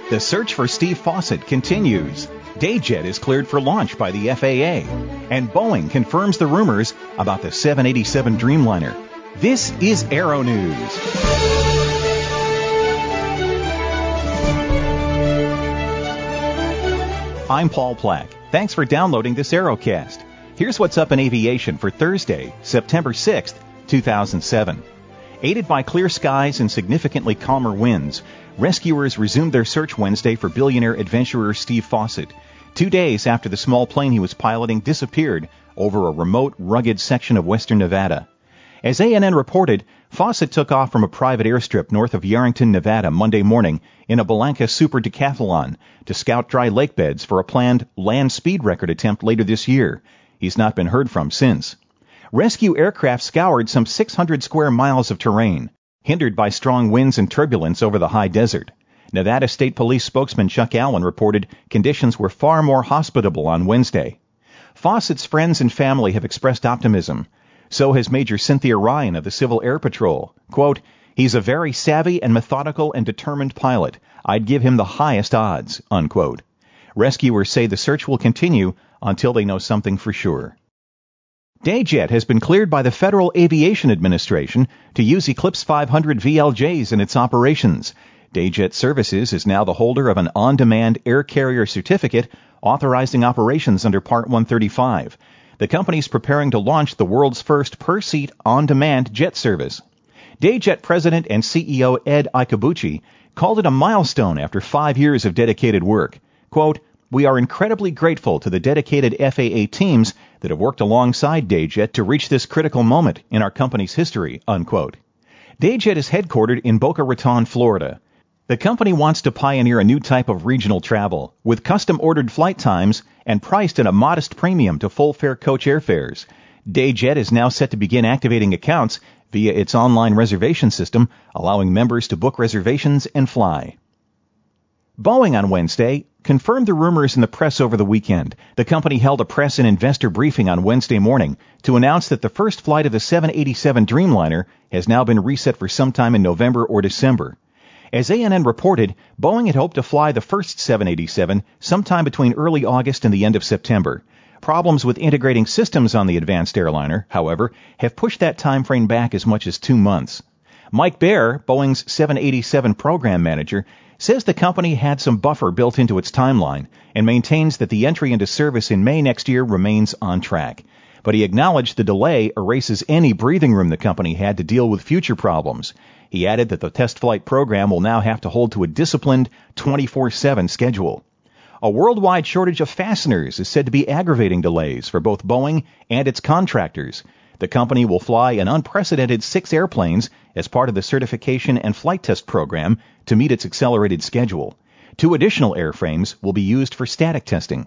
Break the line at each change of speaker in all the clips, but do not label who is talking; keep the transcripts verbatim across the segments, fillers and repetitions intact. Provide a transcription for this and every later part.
The search for Steve Fawcett continues. DayJet is cleared for launch by the F A A. And Boeing confirms the rumors about the seven eighty-seven Dreamliner. This is Aero News. I'm Paul Plack. Thanks for downloading this Aerocast. Here's what's up in aviation for Thursday, September sixth, two thousand seven. Aided by clear skies and significantly calmer winds, rescuers resumed their search Wednesday for billionaire adventurer Steve Fawcett, two days after the small plane he was piloting disappeared over a remote, rugged section of western Nevada. As A N N reported, Fawcett took off from a private airstrip north of Yarrington, Nevada, Monday morning in a Bellanca Super Decathlon to scout dry lake beds for a planned land speed record attempt later this year. He's not been heard from since. Rescue aircraft scoured some six hundred square miles of terrain, hindered by strong winds and turbulence over the high desert. Nevada State Police spokesman Chuck Allen reported conditions were far more hospitable on Wednesday. Fawcett's friends and family have expressed optimism. So has Major Cynthia Ryan of the Civil Air Patrol. Quote, "He's a very savvy and methodical and determined pilot. I'd give him the highest odds," unquote. Rescuers say the search will continue until they know something for sure. DayJet has been cleared by the Federal Aviation Administration to use Eclipse five hundred V L Js in its operations. DayJet Services is now the holder of an on-demand air carrier certificate authorizing operations under Part one thirty-five. The company is preparing to launch the world's first per-seat on-demand jet service. DayJet President and C E O Ed Ikabuchi called it a milestone after five years of dedicated work. Quote, "We are incredibly grateful to the dedicated F A A teams that have worked alongside DayJet to reach this critical moment in our company's history," unquote. DayJet is headquartered in Boca Raton, Florida. The company wants to pioneer a new type of regional travel, with custom-ordered flight times and priced at a modest premium to full-fare coach airfares. DayJet is now set to begin activating accounts via its online reservation system, allowing members to book reservations and fly. Boeing on Wednesday confirmed the rumors in the press over the weekend. The company held a press and investor briefing on Wednesday morning to announce that the first flight of the seven eighty-seven Dreamliner has now been reset for sometime in November or December. As A N N reported, Boeing had hoped to fly the first seven eighty-seven sometime between early August and the end of September. Problems with integrating systems on the advanced airliner, however, have pushed that time frame back as much as two months. Mike Baer, Boeing's seven eighty-seven program manager, says the company had some buffer built into its timeline and maintains that the entry into service in May next year remains on track. But he acknowledged the delay erases any breathing room the company had to deal with future problems. He added that the test flight program will now have to hold to a disciplined twenty-four seven schedule. A worldwide shortage of fasteners is said to be aggravating delays for both Boeing and its contractors. The company will fly an unprecedented six airplanes as part of the certification and flight test program to meet its accelerated schedule. Two additional airframes will be used for static testing.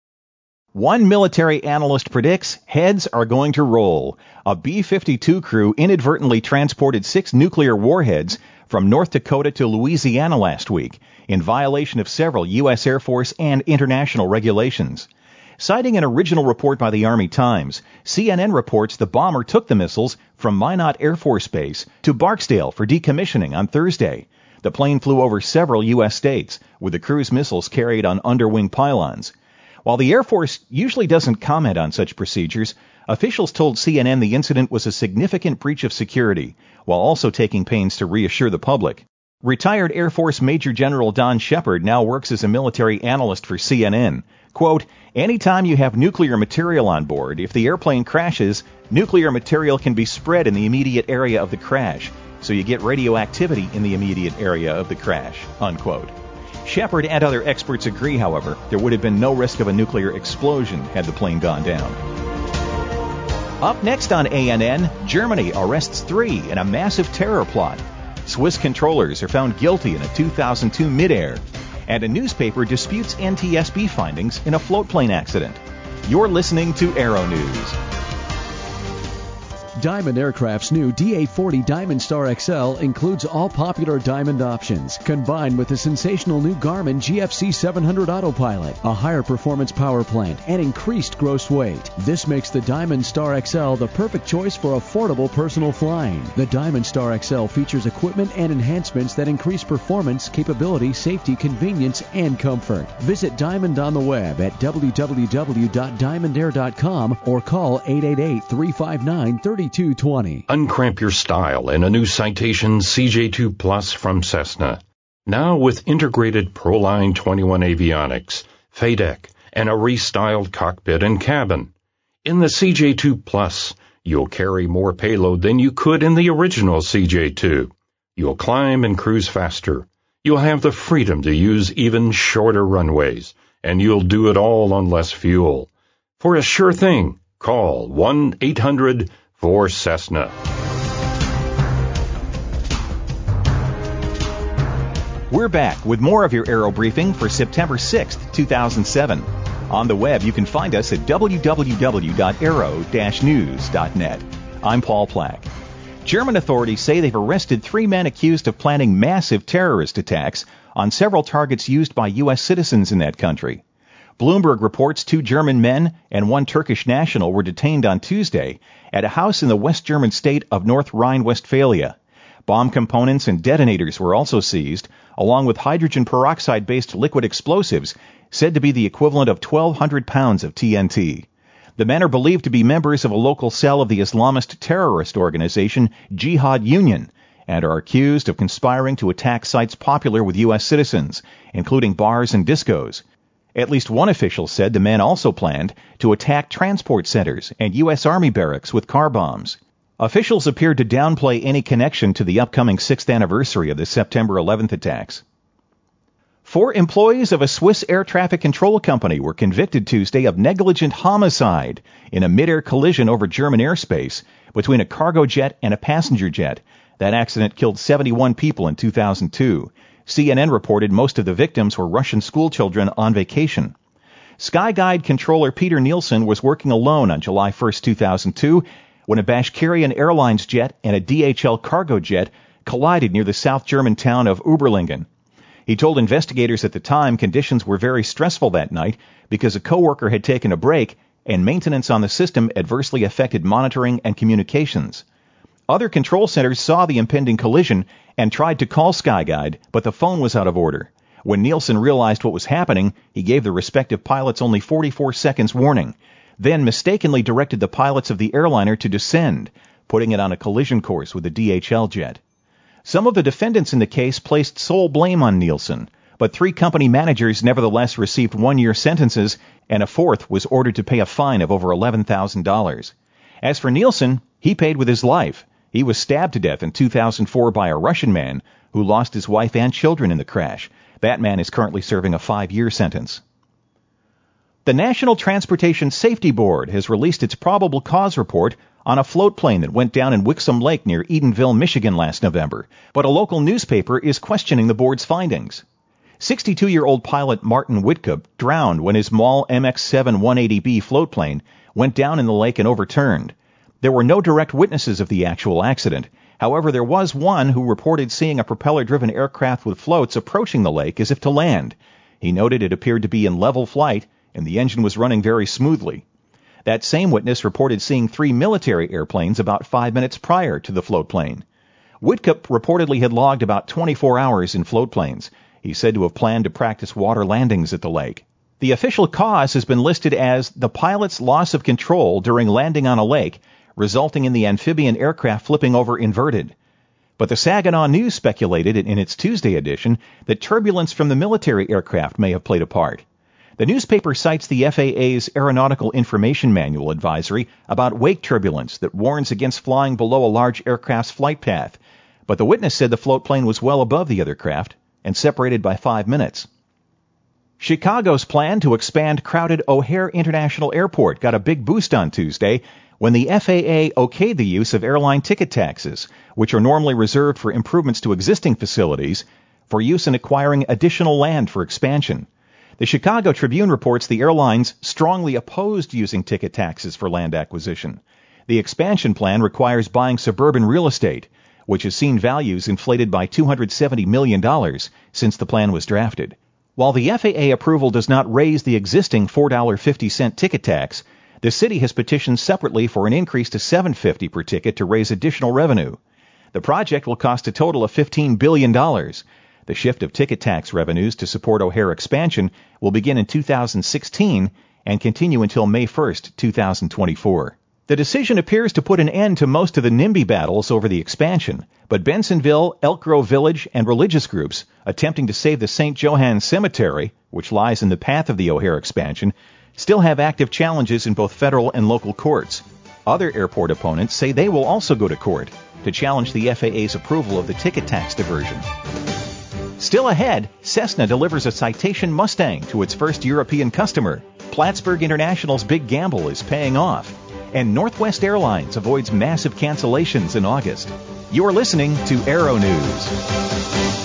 One military analyst predicts heads are going to roll. A B fifty-two crew inadvertently transported six nuclear warheads from North Dakota to Louisiana last week in violation of several U S Air Force and international regulations. Citing an original report by the Army Times, C N N reports the bomber took the missiles from Minot Air Force Base to Barksdale for decommissioning on Thursday. The plane flew over several U S states, with the crew's missiles carried on underwing pylons. While the Air Force usually doesn't comment on such procedures, officials told C N N the incident was a significant breach of security, while also taking pains to reassure the public. Retired Air Force Major General Don Shepard now works as a military analyst for C N N. Quote, "Anytime you have nuclear material on board, if the airplane crashes, nuclear material can be spread in the immediate area of the crash, so you get radioactivity in the immediate area of the crash," unquote. Shepard and other experts agree, however, there would have been no risk of a nuclear explosion had the plane gone down. Up next on A N N, Germany arrests three in a massive terror plot. Swiss controllers are found guilty in a two thousand two mid-air. And a newspaper disputes N T S B findings in a floatplane accident. You're listening to Aero News.
Diamond Aircraft's new D A forty Diamond Star X L includes all popular Diamond options, combined with the sensational new Garmin G F C seven hundred Autopilot, a higher performance power plant, and increased gross weight. This makes the Diamond Star X L the perfect choice for affordable personal flying. The Diamond Star X L features equipment and enhancements that increase performance, capability, safety, convenience, and comfort. Visit Diamond on the web at w w w dot diamond air dot com or call eight eight eight, three five nine, three two two zero.
Uncramp your style in a new Citation C J two Plus from Cessna. Now with integrated Proline twenty-one avionics, F A D E C, and a restyled cockpit and cabin. In the C J two Plus, you'll carry more payload than you could in the original C J two. You'll climb and cruise faster. You'll have the freedom to use even shorter runways, and you'll do it all on less fuel. For a sure thing, call one eight hundred four Cessna.
We're back with more of your Aero Briefing for September sixth, two thousand seven. On the web, you can find us at w w w dot aero dash news dot net. I'm Paul Plack. German authorities say they've arrested three men accused of planning massive terrorist attacks on several targets used by U S citizens in that country. Bloomberg reports two German men and one Turkish national were detained on Tuesday at a house in the West German state of North Rhine-Westphalia. Bomb components and detonators were also seized, along with hydrogen peroxide-based liquid explosives said to be the equivalent of twelve hundred pounds of T N T. The men are believed to be members of a local cell of the Islamist terrorist organization Jihad Union and are accused of conspiring to attack sites popular with U S citizens, including bars and discos. At least one official said the men also planned to attack transport centers and U S Army barracks with car bombs. Officials appeared to downplay any connection to the upcoming sixth anniversary of the September eleventh attacks. Four employees of a Swiss air traffic control company were convicted Tuesday of negligent homicide in a mid-air collision over German airspace between a cargo jet and a passenger jet. That accident killed seventy-one people in two thousand two. C N N reported most of the victims were Russian schoolchildren on vacation. SkyGuide controller Peter Nielsen was working alone on July first, two thousand two, when a Bashkirian Airlines jet and a D H L cargo jet collided near the South German town of Uberlingen. He told investigators at the time conditions were very stressful that night because a coworker had taken a break and maintenance on the system adversely affected monitoring and communications. Other control centers saw the impending collision and tried to call SkyGuide, but the phone was out of order. When Nielsen realized what was happening, he gave the respective pilots only forty-four seconds warning, then mistakenly directed the pilots of the airliner to descend, putting it on a collision course with the D H L jet. Some of the defendants in the case placed sole blame on Nielsen, but three company managers nevertheless received one-year sentences, and a fourth was ordered to pay a fine of over eleven thousand dollars. As for Nielsen, he paid with his life. He was stabbed to death in two thousand four by a Russian man who lost his wife and children in the crash. That man is currently serving a five-year sentence. The National Transportation Safety Board has released its probable cause report on a float plane that went down in Wixom Lake near Edenville, Michigan last November, but a local newspaper is questioning the board's findings. sixty-two-year-old pilot Martin Whitcup drowned when his M A L M X seven one eighty B float plane went down in the lake and overturned. There were no direct witnesses of the actual accident. However, there was one who reported seeing a propeller-driven aircraft with floats approaching the lake as if to land. He noted it appeared to be in level flight, and the engine was running very smoothly. That same witness reported seeing three military airplanes about five minutes prior to the float plane. Whitcup reportedly had logged about twenty-four hours in float planes. He's said to have planned to practice water landings at the lake. The official cause has been listed as the pilot's loss of control during landing on a lake, resulting in the amphibian aircraft flipping over inverted. But the Saginaw News speculated in its Tuesday edition that turbulence from the military aircraft may have played a part. The newspaper cites the F A A's Aeronautical Information Manual advisory about wake turbulence that warns against flying below a large aircraft's flight path, but the witness said the float plane was well above the other craft and separated by five minutes. Chicago's plan to expand crowded O'Hare International Airport got a big boost on Tuesday when the F A A okayed the use of airline ticket taxes, which are normally reserved for improvements to existing facilities, for use in acquiring additional land for expansion. The Chicago Tribune reports the airlines strongly opposed using ticket taxes for land acquisition. The expansion plan requires buying suburban real estate, which has seen values inflated by two hundred seventy million dollars since the plan was drafted. While the F A A approval does not raise the existing four dollars and fifty cents ticket tax, the city has petitioned separately for an increase to seven dollars and fifty cents per ticket to raise additional revenue. The project will cost a total of fifteen billion dollars. The shift of ticket tax revenues to support O'Hare expansion will begin in two thousand sixteen and continue until May first, two thousand twenty-four. The decision appears to put an end to most of the NIMBY battles over the expansion, but Bensonville, Elk Grove Village, and religious groups attempting to save the Saint Johann Cemetery, which lies in the path of the O'Hare expansion, still have active challenges in both federal and local courts. Other airport opponents say they will also go to court to challenge the F A A's approval of the ticket tax diversion. Still ahead, Cessna delivers a Citation Mustang to its first European customer. Plattsburgh International's big gamble is paying off. And Northwest Airlines avoids massive cancellations in August. You're listening to Aero News.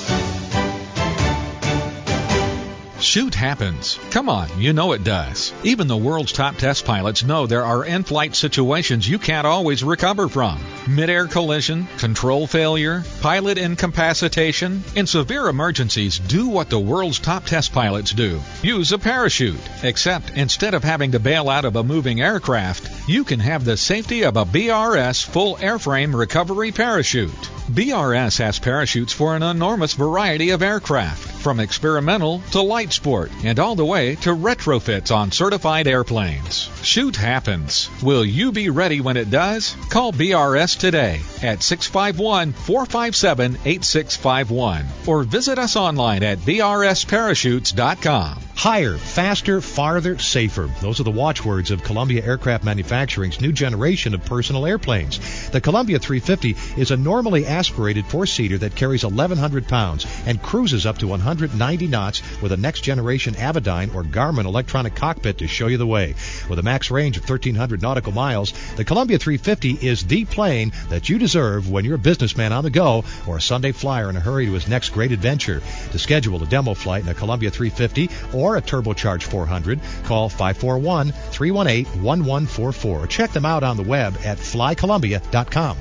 Shoot happens. Come on, you know it does. Even the world's top test pilots know there are in-flight situations you can't always recover from. Mid-air collision, control failure, pilot incapacitation. In severe emergencies, do what the world's top test pilots do. Use a parachute. Except instead of having to bail out of a moving aircraft, you can have the safety of a B R S full airframe recovery parachute. B R S has parachutes for an enormous variety of aircraft, from experimental to light sport, and all the way to retrofits on certified airplanes. Shoot happens. Will you be ready when it does? Call B R S today at six five one, four five seven, eight six five one or visit us online at b r s parachutes dot com.
Higher, faster, farther, safer. Those are the watchwords of Columbia Aircraft Manufacturing's new generation of personal airplanes. The Columbia three fifty is a normally aspirated four-seater that carries eleven hundred pounds and cruises up to one hundred ninety knots with a next-generation Avidyne or Garmin electronic cockpit to show you the way. With a max range of thirteen hundred nautical miles, the Columbia three fifty is the plane that you deserve when you're a businessman on the go or a Sunday flyer in a hurry to his next great adventure. To schedule a demo flight in a Columbia three fifty or a turbocharged four hundred, call five four one, three one eight, one one four four or check them out on the web at fly columbia dot com.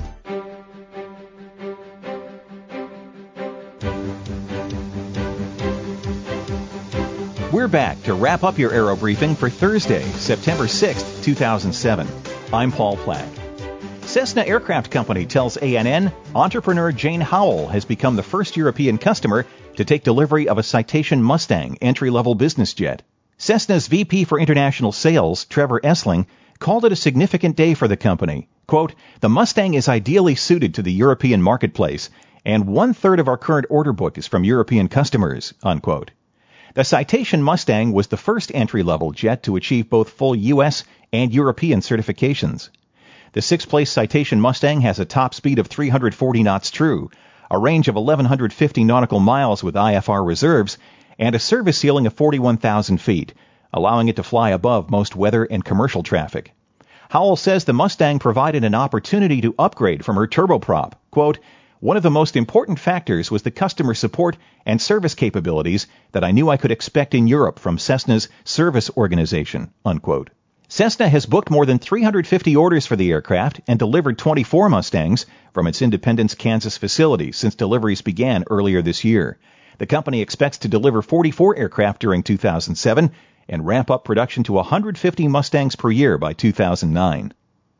We're back to wrap up your Aero Briefing for Thursday, September sixth, two thousand seven. I'm Paul Plack. Cessna Aircraft Company tells A N N entrepreneur Jane Howell has become the first European customer to take delivery of a Citation Mustang entry-level business jet. Cessna's V P for International Sales, Trevor Essling, called it a significant day for the company. Quote, "The Mustang is ideally suited to the European marketplace, and one-third of our current order book is from European customers," unquote. The Citation Mustang was the first entry-level jet to achieve both full U S and European certifications. The sixth-place Citation Mustang has a top speed of three hundred forty knots true, a range of eleven fifty nautical miles with I F R reserves, and a service ceiling of forty-one thousand feet, allowing it to fly above most weather and commercial traffic. Howell says the Mustang provided an opportunity to upgrade from her turboprop. Quote, "One of the most important factors was the customer support and service capabilities that I knew I could expect in Europe from Cessna's service organization," unquote. Cessna has booked more than three hundred fifty orders for the aircraft and delivered twenty-four Mustangs from its Independence, Kansas facility since deliveries began earlier this year. The company expects to deliver forty-four aircraft during two thousand seven and ramp up production to one hundred fifty Mustangs per year by two thousand nine.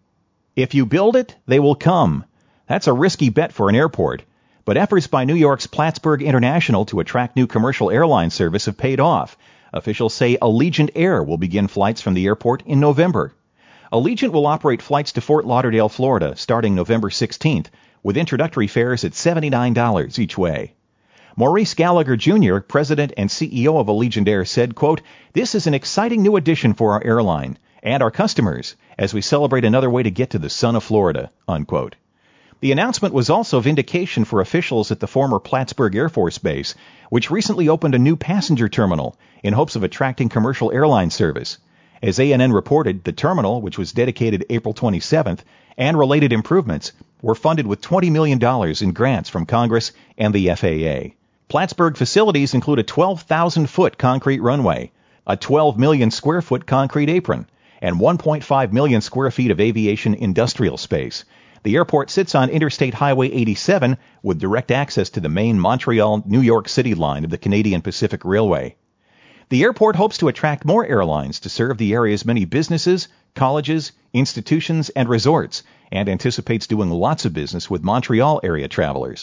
If you build it, they will come. That's a risky bet for an airport, but efforts by New York's Plattsburgh International to attract new commercial airline service have paid off. Officials say Allegiant Air will begin flights from the airport in November. Allegiant will operate flights to Fort Lauderdale, Florida, starting November sixteenth, with introductory fares at seventy-nine dollars each way. Maurice Gallagher, Junior, president and C E O of Allegiant Air, said, quote, "This is an exciting new addition for our airline and our customers as we celebrate another way to get to the sun of Florida," unquote. The announcement was also vindication for officials at the former Plattsburgh Air Force Base, which recently opened a new passenger terminal in hopes of attracting commercial airline service. As A N N reported, the terminal, which was dedicated April twenty-seventh, and related improvements were funded with twenty million dollars in grants from Congress and the F A A. Plattsburgh facilities include a twelve thousand foot concrete runway, a twelve million square foot concrete apron, and one point five million square feet of aviation industrial space. The airport sits on Interstate Highway eighty-seven with direct access to the main Montreal-New York City line of the Canadian Pacific Railway. The airport hopes to attract more airlines to serve the area's many businesses, colleges, institutions, and resorts, and anticipates doing lots of business with Montreal area travelers.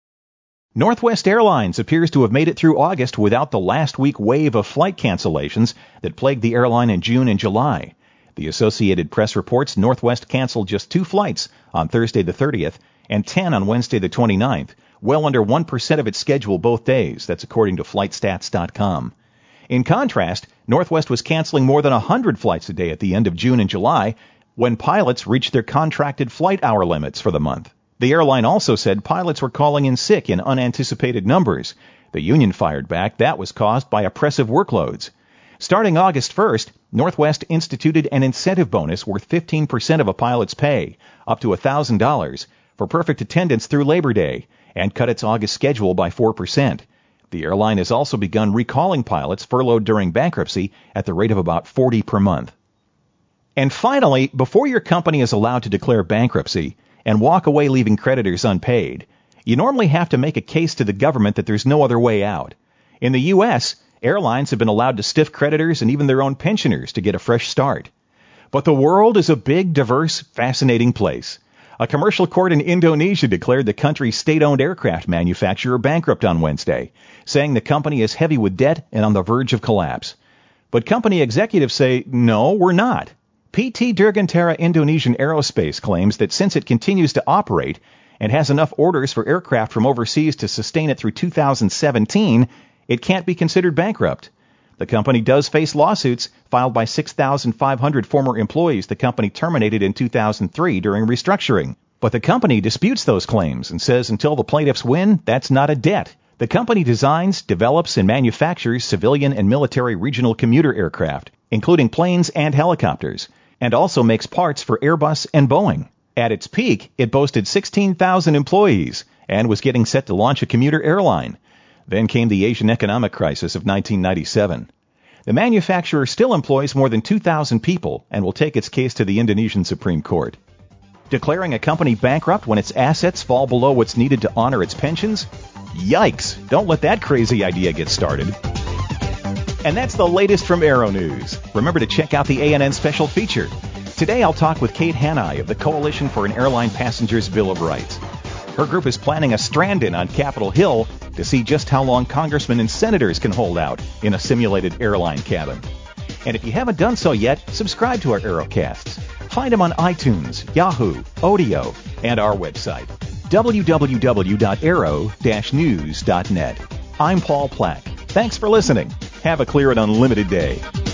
Northwest Airlines appears to have made it through August without the last week wave of flight cancellations that plagued the airline in June and July. The Associated Press reports Northwest canceled just two flights on Thursday the thirtieth and ten on Wednesday the twenty-ninth, well under one percent of its schedule both days. That's according to flight stats dot com. In contrast, Northwest was canceling more than one hundred flights a day at the end of June and July when pilots reached their contracted flight hour limits for the month. The airline also said pilots were calling in sick in unanticipated numbers. The union fired back that was caused by oppressive workloads. Starting August first, Northwest instituted an incentive bonus worth fifteen percent of a pilot's pay, up to one thousand dollars, for perfect attendance through Labor Day, and cut its August schedule by four percent. The airline has also begun recalling pilots furloughed during bankruptcy at the rate of about forty per month. And finally, before your company is allowed to declare bankruptcy and walk away leaving creditors unpaid, you normally have to make a case to the government that there's no other way out. In the U S, airlines have been allowed to stiff creditors and even their own pensioners to get a fresh start. But the world is a big, diverse, fascinating place. A commercial court in Indonesia declared the country's state-owned aircraft manufacturer bankrupt on Wednesday, saying the company is heavy with debt and on the verge of collapse. But company executives say, no, we're not. P T Dirgantara Indonesian Aerospace claims that since it continues to operate and has enough orders for aircraft from overseas to sustain it through two thousand seventeen, it can't be considered bankrupt. The company does face lawsuits filed by six thousand five hundred former employees the company terminated in two thousand three during restructuring. But the company disputes those claims and says until the plaintiffs win, that's not a debt. The company designs, develops, and manufactures civilian and military regional commuter aircraft, including planes and helicopters, and also makes parts for Airbus and Boeing. At its peak, it boasted sixteen thousand employees and was getting set to launch a commuter airline. Then came the Asian economic crisis of nineteen ninety-seven. The manufacturer still employs more than two thousand people and will take its case to the Indonesian Supreme Court. Declaring a company bankrupt when its assets fall below what's needed to honor its pensions? Yikes! Don't let that crazy idea get started. And that's the latest from Aero News. Remember to check out the A N N special feature. Today I'll talk with Kate Hanai of the Coalition for an Airline Passenger's Bill of Rights. Her group is planning a strand-in on Capitol Hill to see just how long congressmen and senators can hold out in a simulated airline cabin. And if you haven't done so yet, subscribe to our Aerocasts. Find them on iTunes, Yahoo, Odeo, and our website, w w w dot aero dash news dot net. I'm Paul Plack. Thanks for listening. Have a clear and unlimited day.